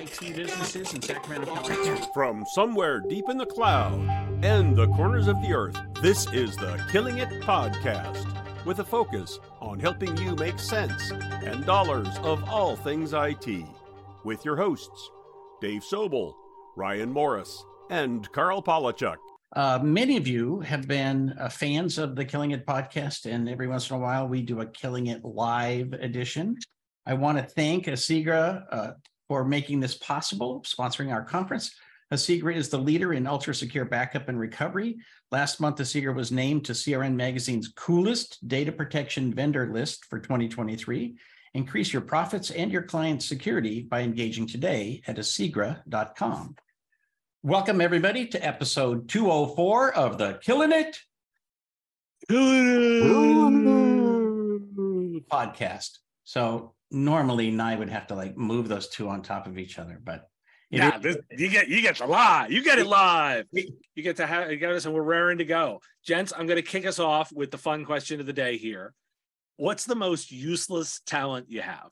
IT businesses in Sacramento, California. From somewhere deep in the cloud and the corners of the earth, this is the Killing It Podcast, with a focus on helping you make sense and dollars of all things IT. With your hosts, Dave Sobel, Ryan Morris, and Carl Palachuk. Many of you have been fans of the Killing It Podcast, and every once in a while we do a Killing It Live edition. I want to thank Asigra for making this possible, sponsoring our conference. Asigra is the leader in ultra-secure backup and recovery. Last month, Asigra was named to CRN Magazine's coolest data protection vendor list for 2023. Increase your profits and your client's security by engaging today at asigra.com. Welcome, everybody, to episode 204 of the Killing It podcast. So normally, Nye would have to move those two on top of each other, but you get the live. You get it live. You get us, and we're raring to go, gents. I'm going to kick us off with the fun question of the day here. What's the most useless talent you have?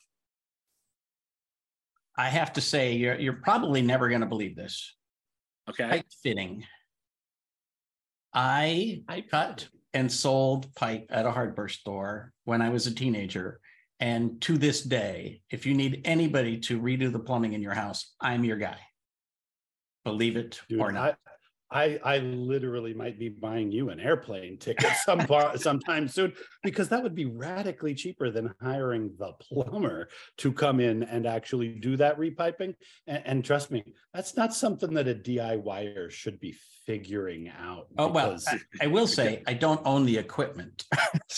I have to say, you're probably never going to believe this. Okay. Pipe fitting. I cut and sold pipe at a hardware store when I was a teenager. And to this day, if you need anybody to redo the plumbing in your house, I'm your guy. Believe it or not. I literally might be buying you an airplane ticket sometime soon, because that would be radically cheaper than hiring the plumber to come in and actually do that repiping. And trust me, that's not something that a DIYer should be figuring out. Oh, well, I will say I don't own the equipment.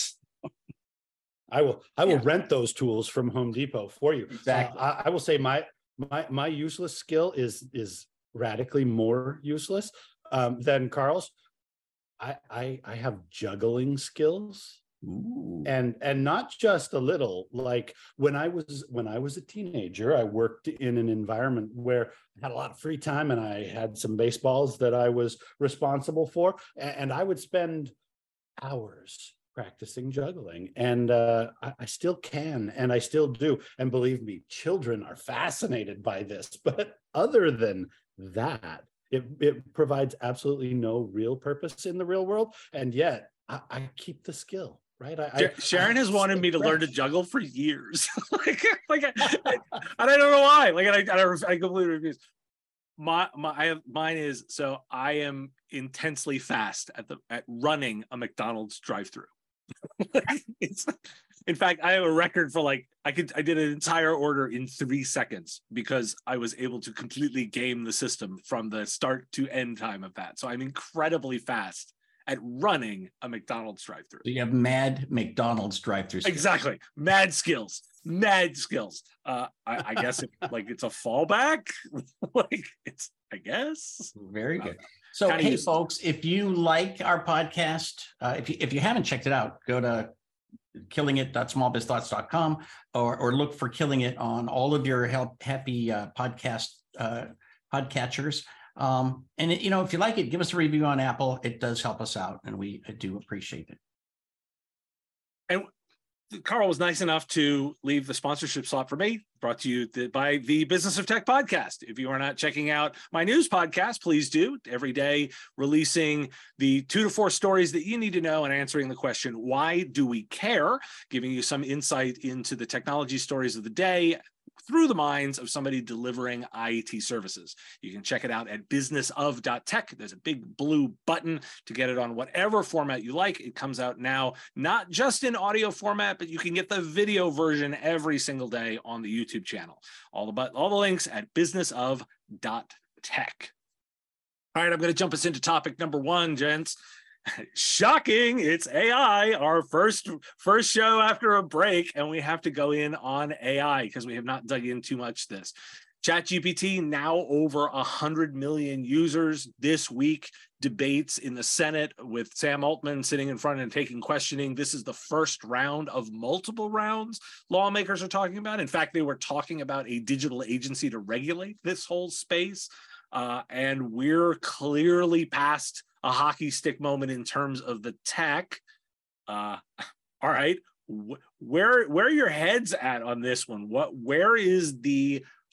I will rent those tools from Home Depot for you. Exactly. I will say my useless skill is radically more useless than Carl's. I have juggling skills. Ooh. and not just a little. Like when I was a teenager, I worked in an environment where I had a lot of free time, and I had some baseballs that I was responsible for, and I would spend hours practicing juggling, and I still can, and I still do. And believe me, children are fascinated by this. But other than that, it provides absolutely no real purpose in the real world, and yet I keep the skill. Right. Sharon has wanted me to learn to juggle for years. and I don't know why. I completely refuse. Mine is, so I am intensely fast at running a McDonald's drive-through. In fact, I have a record for I did an entire order in 3 seconds because I was able to completely game the system from the start to end time of that. So I'm incredibly fast at running a McDonald's drive-through. So you have mad McDonald's drive-through skills. Exactly. Mad skills. I guess it's a fallback. I guess. Very good. So hey, folks, if you like our podcast, if you haven't checked it out, go to killingit.smallbizthoughts.com or look for Killing It on all of your happy podcatchers. And if you like it, give us a review on Apple. It does help us out, and we do appreciate it. And Carl was nice enough to leave the sponsorship slot for me, brought to you by the Business of Tech podcast. If you are not checking out my news podcast, please do. Every day, releasing the 2 to 4 stories that you need to know and answering the question, why do we care? Giving you some insight into the technology stories of the day through the minds of somebody delivering IT services. You can check it out at businessof.tech. There's a big blue button to get it on whatever format you like. It comes out now, not just in audio format, but you can get the video version every single day on the YouTube channel. All the links at businessof.tech. All right, I'm going to jump us into topic number 1, gents. Shocking, it's AI, our first show after a break, and we have to go in on AI because we have not dug in too much this. ChatGPT now over 100 million users this week. Debates in the Senate with Sam Altman sitting in front and taking questioning. This is the first round of multiple rounds lawmakers are talking about. In fact, they were talking about a digital agency to regulate this whole space. And we're clearly past a hockey stick moment in terms of the tech. All right, where are your heads at on this one? Where is the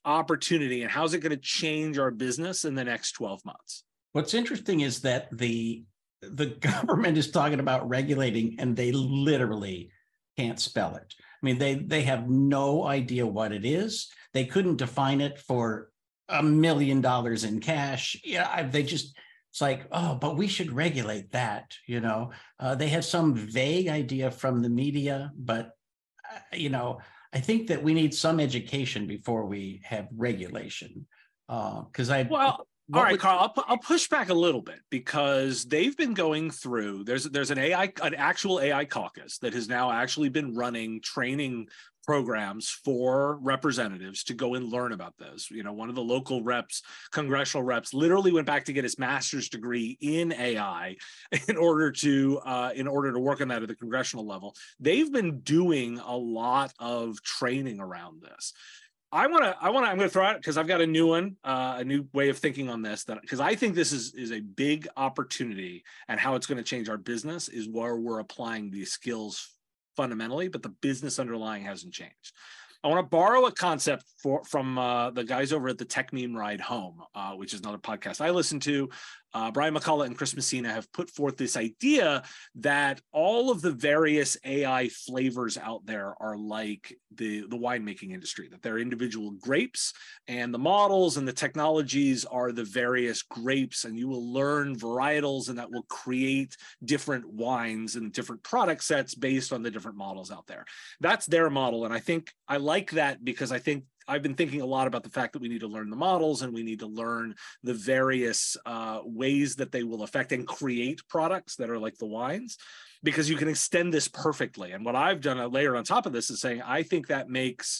opportunity, and how's it going to change our business in the next 12 months? What's interesting is that the government is talking about regulating, and they literally can't spell it. I mean, they have no idea what it is. They couldn't define it for $1 million in cash. Yeah, they just, it's like, oh, but we should regulate that. You know, they have some vague idea from the media, but you know, I think that we need some education before we have regulation. Because all right, Carl, I'll push back a little bit, because they've been going through, there's an actual AI caucus that has now actually been running training programs for representatives to go and learn about this. You know, one of the local reps, congressional reps, literally went back to get his master's degree in AI in order to work on that at the congressional level. They've been doing a lot of training around this. I'm going to throw out, because I've got a new one, a new way of thinking on this, that because I think this is a big opportunity, and how it's going to change our business is where we're applying these skills fundamentally, but the business underlying hasn't changed. I want to borrow a concept from the guys over at the Tech Meme Ride Home, which is another podcast I listen to. Brian McCullough and Chris Messina have put forth this idea that all of the various AI flavors out there are like the winemaking industry, that they're individual grapes, and the models and the technologies are the various grapes, and you will learn varietals, and that will create different wines and different product sets based on the different models out there. That's their model, and I think I like that, because I think I've been thinking a lot about the fact that we need to learn the models, and we need to learn the various ways that they will affect and create products that are like the wines, because you can extend this perfectly. And what I've done, layered on top of this, is saying I think that makes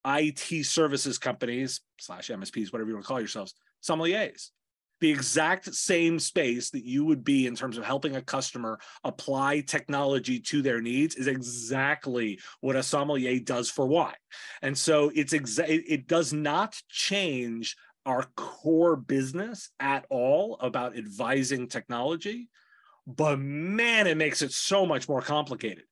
IT services companies / MSPs, whatever you want to call yourselves, sommeliers. The exact same space that you would be in terms of helping a customer apply technology to their needs is exactly what a sommelier does for wine. And so it does not change our core business at all about advising technology. But man, it makes it so much more complicated,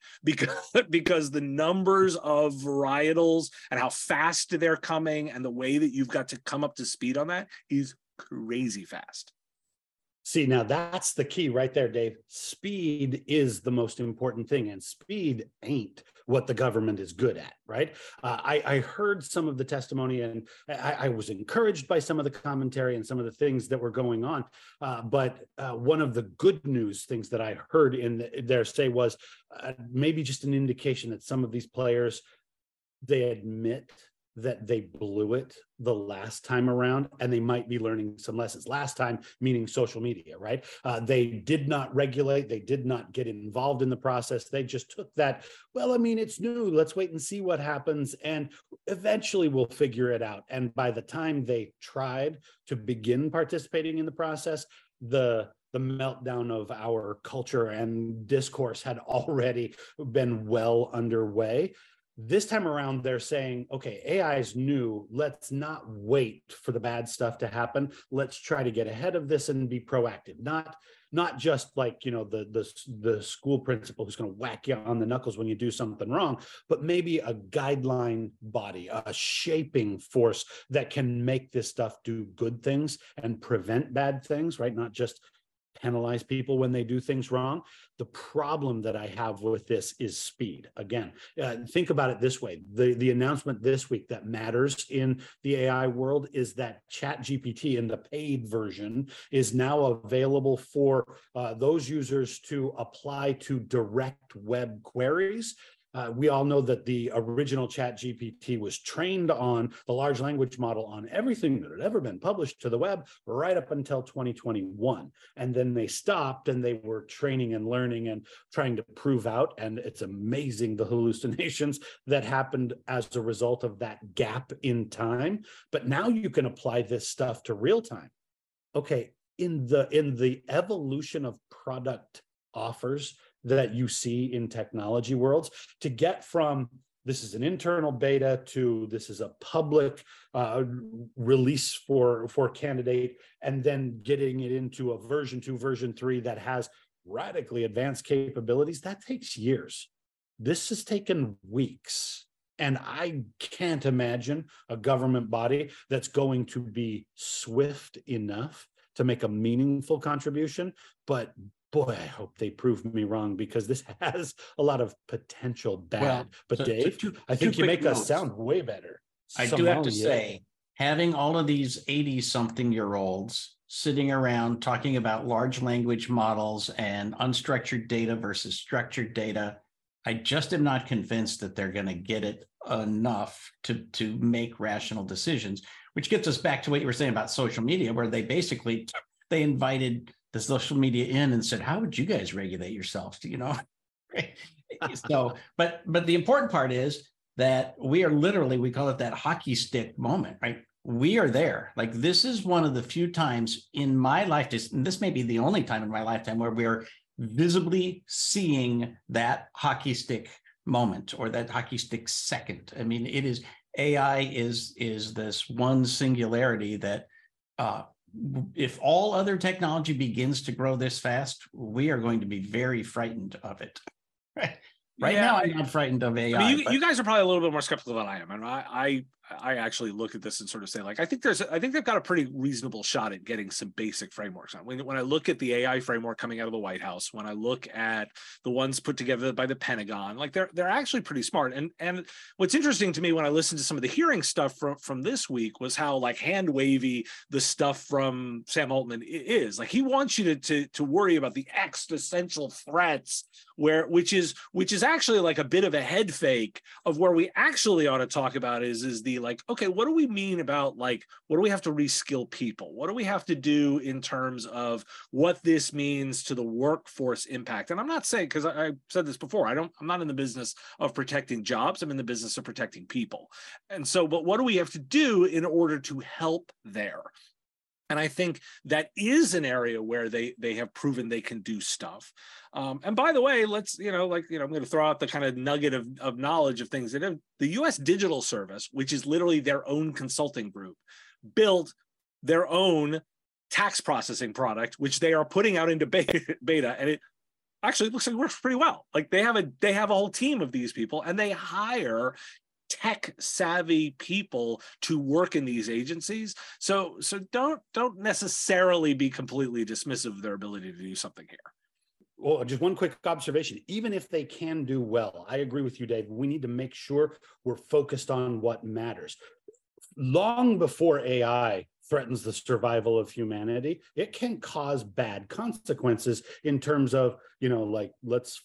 because the numbers of varietals and how fast they're coming, and the way that you've got to come up to speed on that is crazy fast. See, now that's the key right there, Dave. Speed is the most important thing, and speed ain't what the government is good at, right? I heard some of the testimony, and I was encouraged by some of the commentary and some of the things that were going on. But one of the good news things that I heard in there say was maybe just an indication that some of these players, they admit that they blew it the last time around, and they might be learning some lessons. Last time, meaning social media, right? They did not regulate. They did not get involved in the process. They just took that, well, I mean, it's new. Let's wait and see what happens, and eventually we'll figure it out. And by the time they tried to begin participating in the process, the meltdown of our culture and discourse had already been well underway. This time around, they're saying, okay, AI is new. Let's not wait for the bad stuff to happen. Let's try to get ahead of this and be proactive. Not just like, you know, the school principal who's going to whack you on the knuckles when you do something wrong, but maybe a guideline body, a shaping force that can make this stuff do good things and prevent bad things, right? Not just penalize people when they do things wrong. The problem that I have with this is speed. Again, think about it this way. The announcement this week that matters in the AI world is that ChatGPT in the paid version is now available for those users to apply to direct web queries. We all know that the original ChatGPT was trained on the large language model on everything that had ever been published to the web right up until 2021. And then they stopped, and they were training and learning and trying to prove out. And it's amazing the hallucinations that happened as a result of that gap in time. But now you can apply this stuff to real time. Okay, in the evolution of product offers that you see in technology worlds, to get from this is an internal beta to this is a public release for candidate, and then getting it into a version 2, version 3 that has radically advanced capabilities, that takes years. This has taken weeks. And I can't imagine a government body that's going to be swift enough to make a meaningful contribution. But boy, I hope they prove me wrong, because this has a lot of potential bad. Well, but so Dave, I two think you quick make us notes. sound way better. I do have to Somehow, yeah. say, having all of these 80-something-year-olds sitting around talking about large language models and unstructured data versus structured data, I just am not convinced that they're going to get it enough to make rational decisions, which gets us back to what you were saying about social media, where they invited the social media in and said, how would you guys regulate yourselves? You know? So, but the important part is that we are literally, we call it that hockey stick moment, right? We are there. Like, this is one of the few times in my life, and this may be the only time in my lifetime, where we're visibly seeing that hockey stick moment, or that hockey stick second. I mean, it is, AI is this one singularity that if all other technology begins to grow this fast, we are going to be very frightened of it. Right Yeah, now, I'm not frightened of AI. I mean, you guys are probably a little bit more skeptical than I am, and I actually look at this and sort of say, like, I think they've got a pretty reasonable shot at getting some basic frameworks on. When I look at the AI framework coming out of the White House, when I look at the ones put together by the Pentagon, like, they're actually pretty smart. And what's interesting to me when I listened to some of the hearing stuff from this week was how, like, hand wavy the stuff from Sam Altman is. Like, he wants you to worry about the existential threats, which is actually like a bit of a head fake of where we actually ought to talk about is the, like, okay, what do we mean about, like, what do we have to reskill people? What do we have to do in terms of what this means to the workforce impact? And I'm not saying, because I said this before, I'm not in the business of protecting jobs. I'm in the business of protecting people. And so, but what do we have to do in order to help there? And I think that is an area where they have proven they can do stuff. And by the way, I'm going to throw out the kind of nugget of knowledge of things that the U.S. Digital Service, which is literally their own consulting group, built their own tax processing product, which they are putting out into beta, and it actually looks like it works pretty well. Like, they have a whole team of these people, and they hire tech savvy people to work in these agencies. So don't necessarily be completely dismissive of their ability to do something here. Well, just one quick observation. Even if they can do well, I agree with you, Dave. We need to make sure we're focused on what matters. Long before AI threatens the survival of humanity, it can cause bad consequences in terms of, like, let's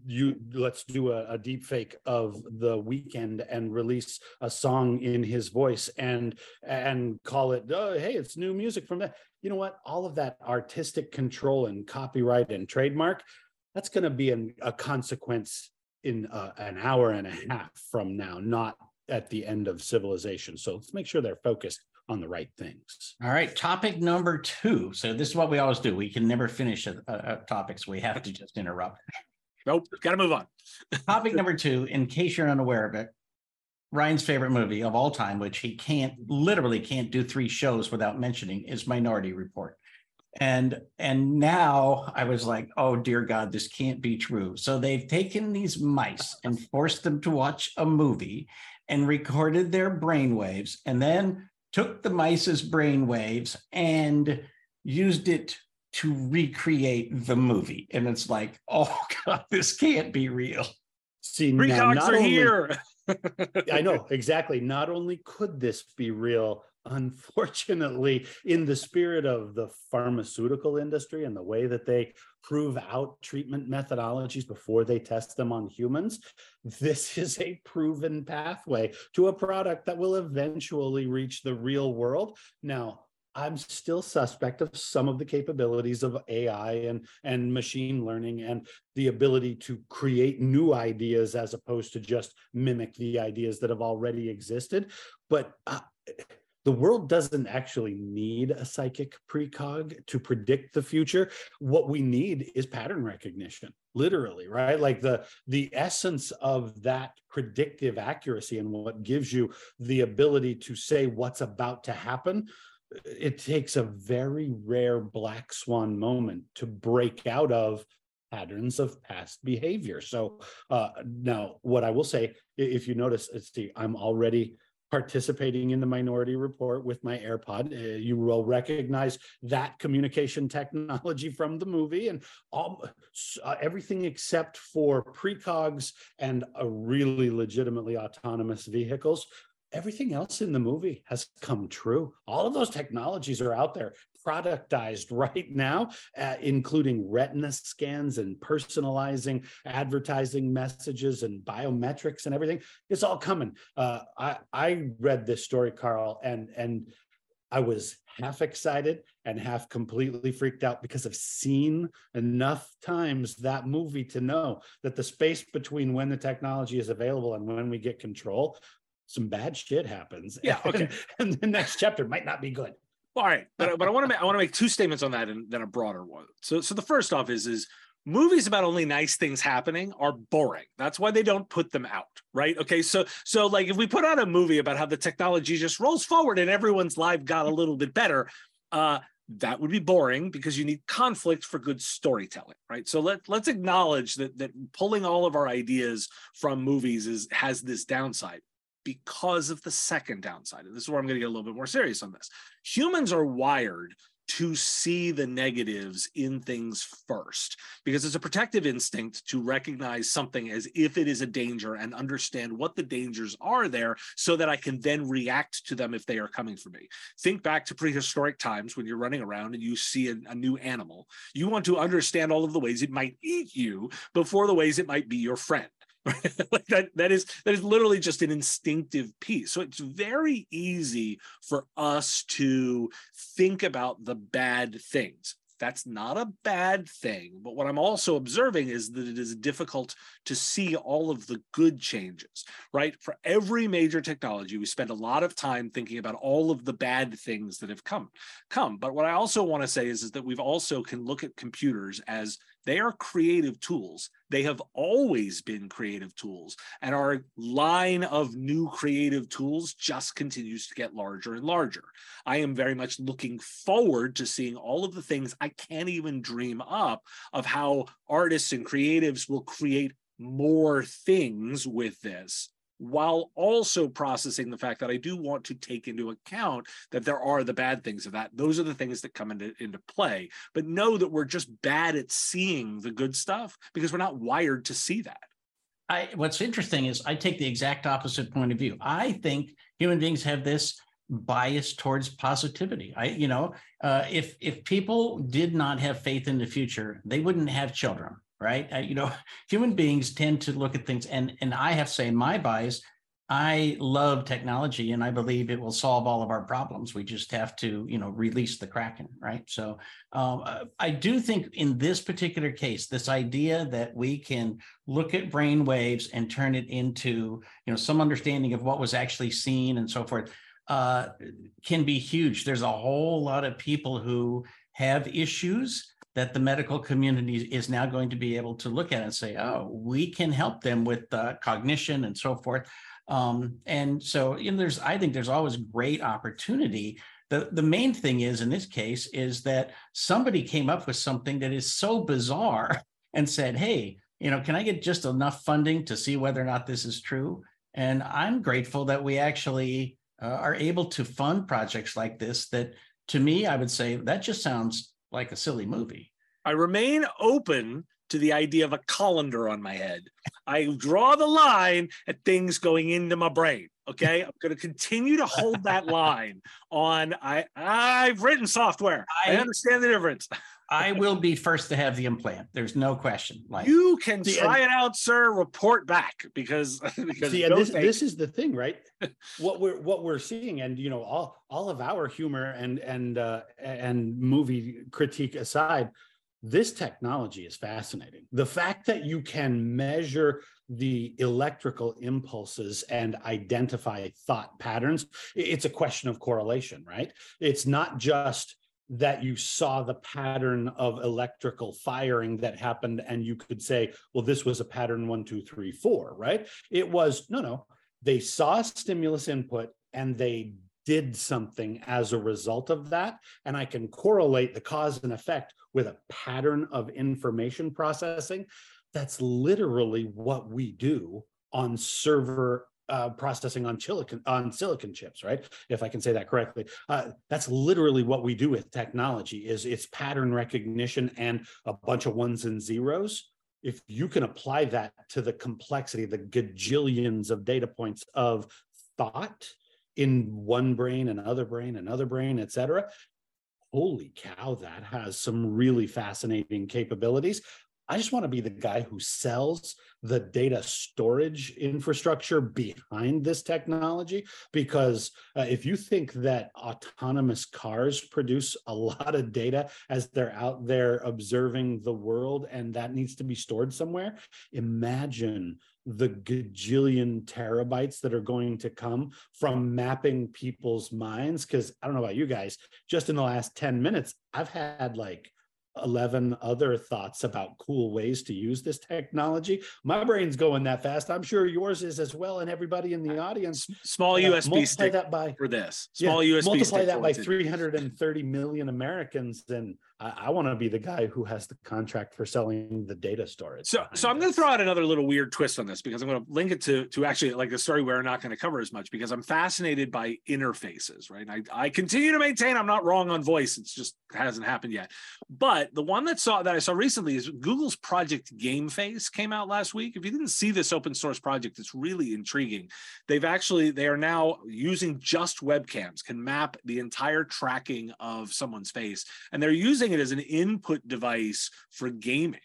do a deep fake of The Weeknd and release a song in his voice and call it, oh, hey, it's new music from that. You know what? All of that artistic control and copyright and trademark, that's going to be a consequence in an hour and a half from now, not at the end of civilization. So let's make sure they're focused on the right things. All right, topic number 2. So this is what we always do. We can never finish a topic, so we have to just interrupt. Nope, got to move on. Topic number 2, in case you're unaware of it, Ryan's favorite movie of all time, which he literally can't do 3 shows without mentioning, is Minority Report. And now I was like, oh dear God, this can't be true. So they've taken these mice and forced them to watch a movie and recorded their brainwaves, and then took the mice's brainwaves and used it to recreate the movie. And it's like, oh God, this can't be real. See, Precogs are here. I know, exactly. Not only could this be real, unfortunately, in the spirit of the pharmaceutical industry and the way that they prove out treatment methodologies before they test them on humans, this is a proven pathway to a product that will eventually reach the real world. Now, I'm still suspect of some of the capabilities of AI and machine learning and the ability to create new ideas as opposed to just mimic the ideas that have already existed. But the world doesn't actually need a psychic precog to predict the future. What we need is pattern recognition, literally, right? Like the essence of that predictive accuracy and what gives you the ability to say what's about to happen. It takes a very rare black swan moment to break out of patterns of past behavior. So now what I will say, if you notice, I'm already participating in the Minority Report with my AirPod. You will recognize that communication technology from the movie, and everything except for precogs and really legitimately autonomous vehicles. Everything else in the movie has come true. All of those technologies are out there, productized right now, including retina scans and personalizing advertising messages and biometrics and everything. It's all coming. I read this story, Carl, and I was half excited and half completely freaked out because I've seen enough times that movie to know that the space between when the technology is available and when we get control, some bad shit happens. Yeah. Okay. And the next chapter might not be good. All right, but I want to make two statements on that and then a broader one. So the first off is movies about only nice things happening are boring. That's why they don't put them out, right? Okay, so like if we put out a movie about how the technology just rolls forward and everyone's life got a little bit better, that would be boring because you need conflict for good storytelling, right? So let's acknowledge that pulling all of our ideas from movies has this downside. Because of the second downside, and this is where I'm going to get a little bit more serious on this. Humans are wired to see the negatives in things first because it's a protective instinct to recognize something as if it is a danger and understand what the dangers are there so that I can then react to them if they are coming for me. Think back to prehistoric times when you're running around and you see a new animal. You want to understand all of the ways it might eat you before the ways it might be your friend. Like that is literally just an instinctive piece. So it's very easy for us to think about the bad things. That's not a bad thing. But what I'm also observing is that it is difficult to see all of the good changes, right? For every major technology, we spend a lot of time thinking about all of the bad things that have come. But what I also want to say is that we've also can look at computers as they are creative tools. They have always been creative tools, and our line of new creative tools just continues to get larger and larger. I am very much looking forward to seeing all of the things I can't even dream up of how artists and creatives will create more things with this, while also processing the fact that I do want to take into account that there are the bad things of that. Those are the things that come into play, but know that we're just bad at seeing the good stuff because we're not wired to see that. What's interesting is I take the exact opposite point of view. I think human beings have this bias towards positivity. If people did not have faith in the future, they wouldn't have children. Right. Human beings tend to look at things, and I have to say my bias, I love technology and I believe it will solve all of our problems. We just have to, release the Kraken. Right. So I do think in this particular case, this idea that we can look at brain waves and turn it into, some understanding of what was actually seen and so forth can be huge. There's a whole lot of people who have issues that the medical community is now going to be able to look at and say, oh, we can help them with cognition and so forth. And so, I think there's always great opportunity. The main thing is, in this case, is that somebody came up with something that is so bizarre and said, hey, can I get just enough funding to see whether or not this is true? And I'm grateful that we actually are able to fund projects like this, that to me, I would say that just sounds like a silly movie. I remain open to the idea of a colander on my head. I draw the line at things going into my brain. Okay, I'm going to continue to hold that line on. I've written software. I understand the difference. I will be first to have the implant. There's no question. You can try it out, sir. Report back because this is the thing, right? what we're seeing, and all of our humor and movie critique aside, this technology is fascinating. The fact that you can measure the electrical impulses and identify thought patterns, it's a question of correlation, right? It's not just that you saw the pattern of electrical firing that happened and you could say, well, this was a pattern 1, 2, 3, 4, right? It was, no, they saw stimulus input and they did something as a result of that, and I can correlate the cause and effect with a pattern of information processing. That's literally what we do on server processing on silicon chips, right? If I can say that correctly. That's literally what we do with technology, is it's pattern recognition and a bunch of ones and zeros. If you can apply that to the complexity, the gajillions of data points of thought in one brain, another brain, et cetera, holy cow, that has some really fascinating capabilities. I just want to be the guy who sells the data storage infrastructure behind this technology, because if you think that autonomous cars produce a lot of data as they're out there observing the world, and that needs to be stored somewhere, imagine the gajillion terabytes that are going to come from mapping people's minds. Because I don't know about you guys, just in the last 10 minutes, I've had like 11 other thoughts about cool ways to use this technology. My brain's going that fast. I'm sure yours is as well, and everybody in the audience. Small USB stick that by, for this. Small USB multiply stick that by 330 million Americans, and I want to be the guy who has the contract for selling the data storage. So I'm going to throw out another little weird twist on this, because I'm going to link it to actually like a story we're not going to cover as much, because I'm fascinated by interfaces, right? I continue to maintain I'm not wrong on voice. It's just hasn't happened yet. But the one that I saw recently is Google's Project GameFace came out last week. If you didn't see this open source project, it's really intriguing. They are now using just webcams, can map the entire tracking of someone's face, and they're using it as an input device for gaming.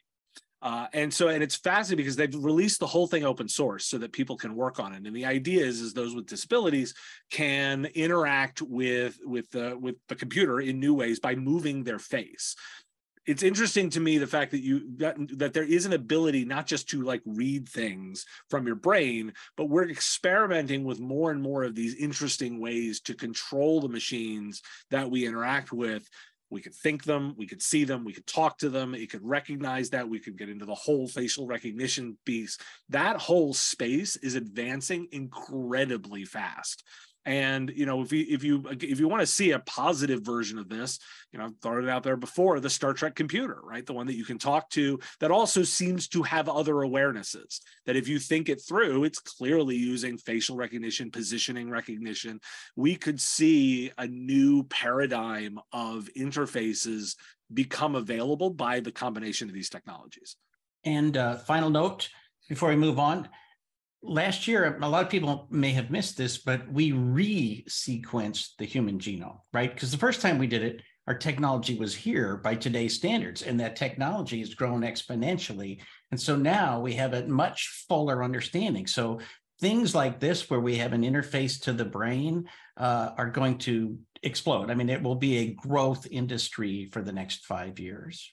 And it's fascinating because they've released the whole thing open source so that people can work on it. And the idea is those with disabilities can interact with the computer in new ways by moving their face. It's interesting to me the fact that there is an ability not just to like read things from your brain, but we're experimenting with more and more of these interesting ways to control the machines that we interact with. We could think them, we could see them, we could talk to them, it could recognize that, we could get into the whole facial recognition piece. That whole space is advancing incredibly fast. And if you want to see a positive version of this, I've thrown it out there before, the Star Trek computer, right? The one that you can talk to that also seems to have other awarenesses, that if you think it through, it's clearly using facial recognition, positioning recognition. We could see a new paradigm of interfaces become available by the combination of these technologies. And final note before we move on. Last year, a lot of people may have missed this, but we re-sequenced the human genome, right? Because the first time we did it, our technology was here by today's standards, and that technology has grown exponentially. And so now we have a much fuller understanding. So things like this, where we have an interface to the brain, are going to explode. I mean, it will be a growth industry for the next 5 years.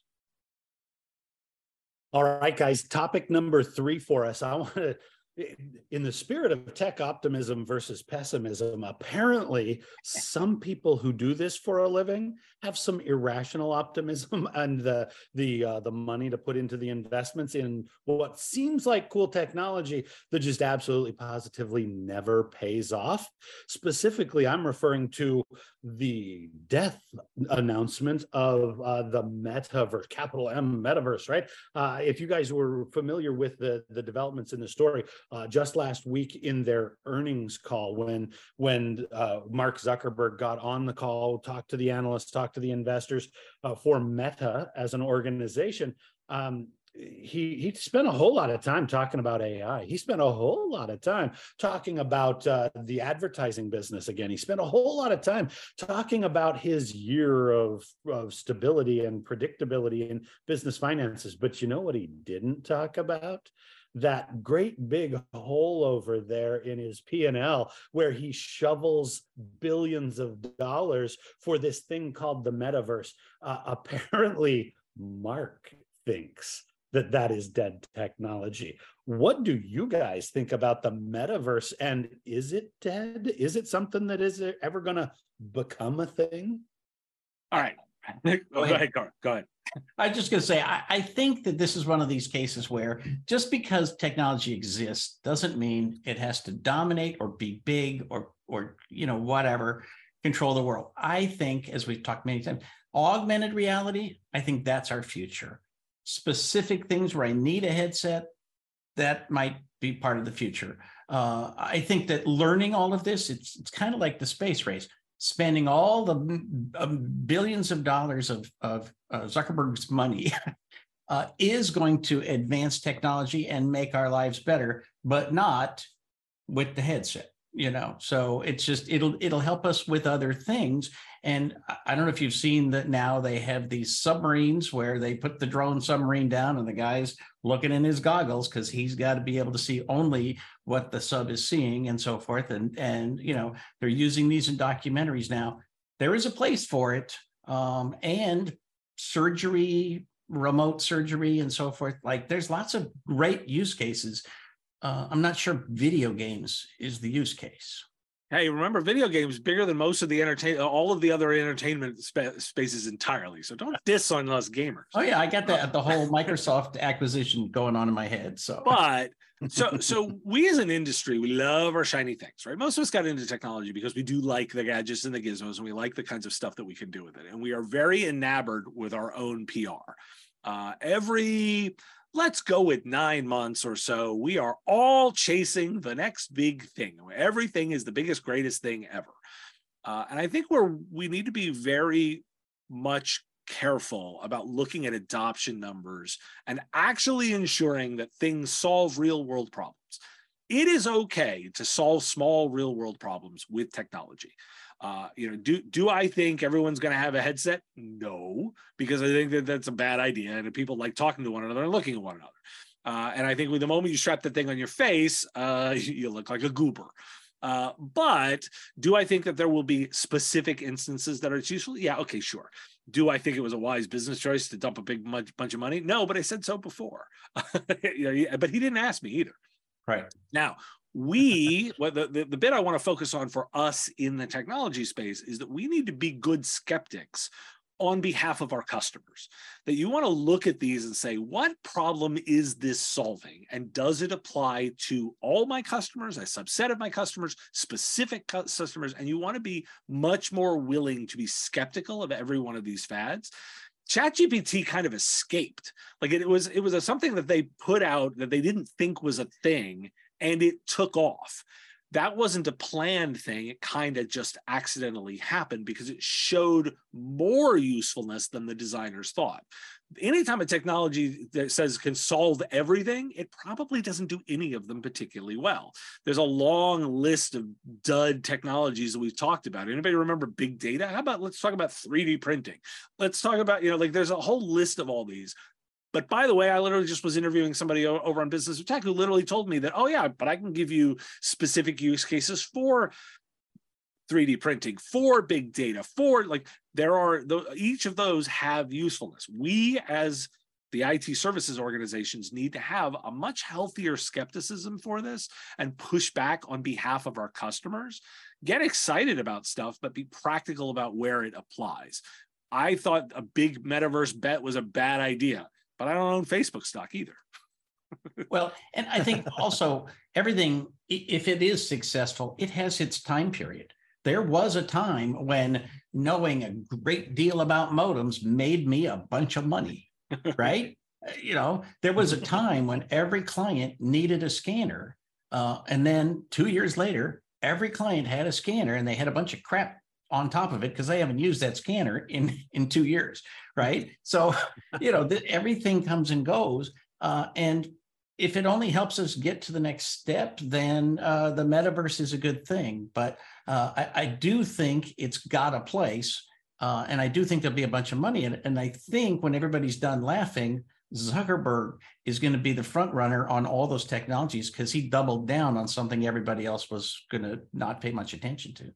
All right, guys, topic number 3 for us. I want to, in the spirit of tech optimism versus pessimism, apparently some people who do this for a living have some irrational optimism and the money to put into the investments in what seems like cool technology that just absolutely positively never pays off. Specifically, I'm referring to the death announcement of the metaverse, capital M metaverse, right? If you guys were familiar with the developments in the story, just last week in their earnings call, when Mark Zuckerberg got on the call, talked to the analysts, talked to the investors for Meta as an organization, he spent a whole lot of time talking about AI. He spent a whole lot of time talking about the advertising business again. He spent a whole lot of time talking about his year of stability and predictability in business finances. But you know what he didn't talk about? That great big hole over there in his P&L where he shovels billions of dollars for this thing called the metaverse. Apparently, Mark thinks that is dead technology. What do you guys think about the metaverse? And is it dead? Is it something that is ever going to become a thing? All right. Go ahead, Carl. Go ahead. I'm just going to say, I think that this is one of these cases where just because technology exists doesn't mean it has to dominate or be big or or whatever, control the world. I think, as we've talked many times, augmented reality, I think that's our future. Specific things where I need a headset, that might be part of the future. I think that learning all of this, it's kind of like the space race, spending all the billions of dollars of Zuckerberg's money is going to advance technology and make our lives better, but not with the headset. So it's just, it'll help us with other things. And I don't know if you've seen that now they have these submarines where they put the drone submarine down and the guy's looking in his goggles because he's got to be able to see only what the sub is seeing and so forth. And they're using these in documentaries now. There is a place for it. And surgery, remote surgery and so forth. Like there's lots of great use cases. I'm not sure video games is the use case. Hey, remember, video games bigger than most of the all of the other entertainment spaces entirely. So don't diss on us gamers. Oh yeah, I got the whole Microsoft acquisition going on in my head. So, but so we as an industry, we love our shiny things, right? Most of us got into technology because we do like the gadgets and the gizmos, and we like the kinds of stuff that we can do with it. And we are very enamored with our own PR. Let's go with 9 months or so, we are all chasing the next big thing. Everything is the biggest, greatest thing ever. And I think we need to be very much careful about looking at adoption numbers and actually ensuring that things solve real world problems. It is okay to solve small real world problems with technology. Do I think everyone's going to have a headset? No, because I think that's a bad idea. And people like talking to one another and looking at one another. And I think with the moment you strap that thing on your face, you look like a goober. But do I think that there will be specific instances that are useful? Yeah, okay, sure. Do I think it was a wise business choice to dump a big bunch of money? No, but I said so before. But he didn't ask me either. Right. Now, the bit I want to focus on for us in the technology space is that we need to be good skeptics on behalf of our customers. That you want to look at these and say, what problem is this solving? And does it apply to all my customers, a subset of my customers, specific customers? And you want to be much more willing to be skeptical of every one of these fads. ChatGPT kind of escaped. Like it was something that they put out that they didn't think was a thing, and it took off. That wasn't a planned thing. It kind of just accidentally happened because it showed more usefulness than the designers thought. Anytime a technology that says can solve everything, it probably doesn't do any of them particularly well. There's a long list of dud technologies that we've talked about. Anybody remember big data? How about let's talk about 3D printing? Let's talk about, there's a whole list of all these. But by the way, I literally just was interviewing somebody over on Business of Tech who literally told me that, oh yeah, but I can give you specific use cases for 3D printing, for big data, for each of those have usefulness. We as the IT services organizations need to have a much healthier skepticism for this and push back on behalf of our customers. Get excited about stuff, but be practical about where it applies. I thought a big metaverse bet was a bad idea, but I don't own Facebook stock either. Well, and I think also everything, if it is successful, it has its time period. There was a time when knowing a great deal about modems made me a bunch of money, right? There was a time when every client needed a scanner. And then 2 years later, every client had a scanner and they had a bunch of crap on top of it because they haven't used that scanner in 2 years, right? So, everything comes and goes. And if it only helps us get to the next step, then the metaverse is a good thing. But I do think it's got a place. And I do think there'll be a bunch of money in it. And I think when everybody's done laughing, Zuckerberg is going to be the front runner on all those technologies because he doubled down on something everybody else was going to not pay much attention to.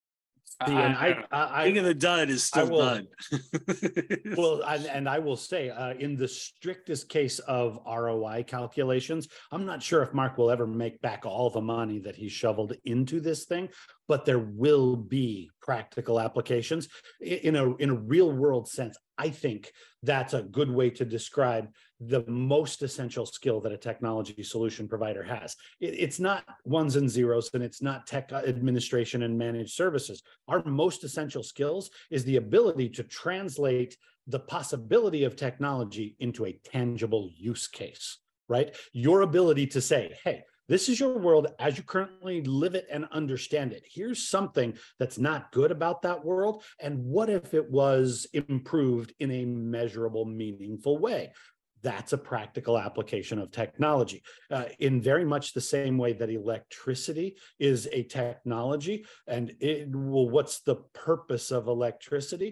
I think of the dud is still dud. Well, and I will say, in the strictest case of ROI calculations, I'm not sure if Mark will ever make back all the money that he shoveled into this thing, but there will be practical applications. In a real world sense, I think that's a good way to describe the most essential skill that a technology solution provider has. It's not ones and zeros, and it's not tech administration and managed services. Our most essential skills is the ability to translate the possibility of technology into a tangible use case, right? Your ability to say, hey, this is your world as you currently live it and understand it. Here's something that's not good about that world. And what if it was improved in a measurable, meaningful way? That's a practical application of technology. In very much the same way that electricity is a technology. And what's the purpose of electricity?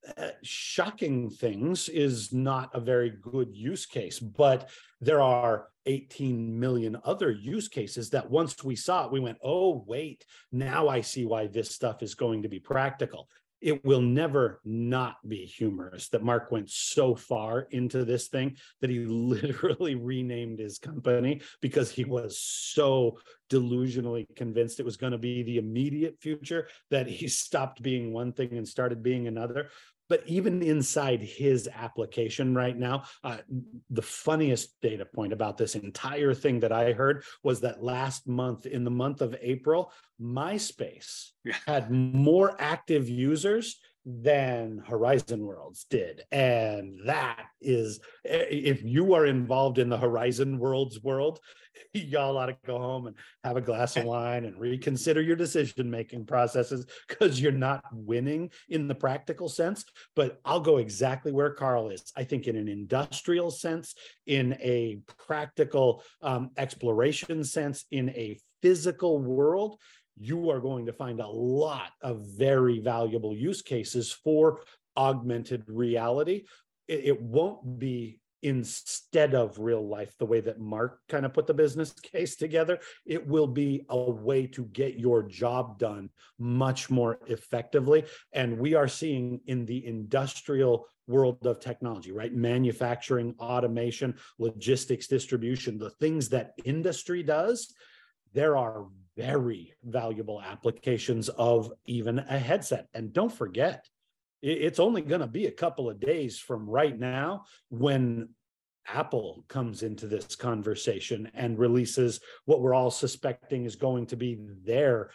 Shocking things is not a very good use case, but there are 18 million other use cases that once we saw it, we went, oh, wait, now I see why this stuff is going to be practical. It will never not be humorous that Mark went so far into this thing that he literally renamed his company because he was so delusionally convinced it was going to be the immediate future that he stopped being one thing and started being another. But even inside his application right now, the funniest data point about this entire thing that I heard was that last month, in the month of April, MySpace had more active users than Horizon Worlds did. And that is, if you are involved in the Horizon Worlds world, y'all ought to go home and have a glass of wine and reconsider your decision-making processes because you're not winning in the practical sense. But I'll go exactly where Carl is. I think in an industrial sense, in a practical exploration sense, in a physical world, you are going to find a lot of very valuable use cases for augmented reality. It won't be instead of real life, the way that Mark kind of put the business case together. It will be a way to get your job done much more effectively. And we are seeing in the industrial world of technology, right? Manufacturing, automation, logistics, distribution, the things that industry does, there are very valuable applications of even a headset. And don't forget, it's only going to be a couple of days from right now when Apple comes into this conversation and releases what we're all suspecting is going to be their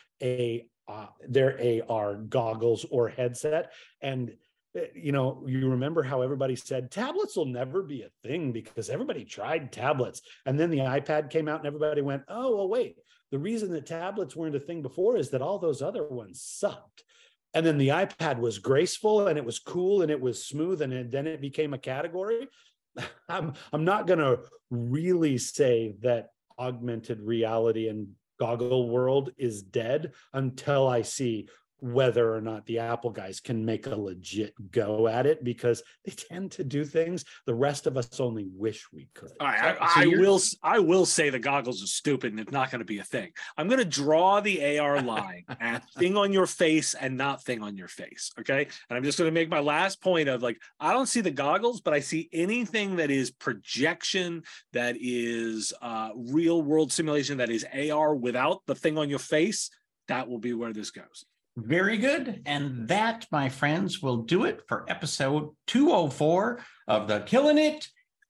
AR goggles or headset. And you know, you remember how everybody said tablets will never be a thing because everybody tried tablets. And then the iPad came out and everybody went, oh, well, wait, the reason that tablets weren't a thing before is that all those other ones sucked. And then the iPad was graceful and it was cool and it was smooth and then it became a category. I'm not going to really say that augmented reality and goggle world is dead until I see whether or not the Apple guys can make a legit go at it, because they tend to do things the rest of us only wish we could. All right, I will say the goggles are stupid and it's not going to be a thing. I'm going to draw the AR line at thing on your face and not thing on your face. Okay. And I'm just going to make my last point of like, I don't see the goggles, but I see anything that is projection, that is real world simulation, that is AR without the thing on your face. That will be where this goes. Very good. And that, my friends, will do it for episode 204 of the Killing It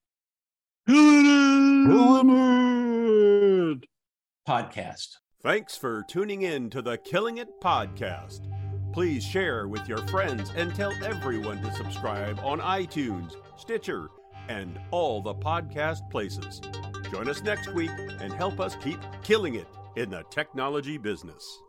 podcast. Thanks for tuning in to the Killing It podcast. Please share with your friends and tell everyone to subscribe on iTunes, Stitcher, and all the podcast places. Join us next week and help us keep killing it in the technology business.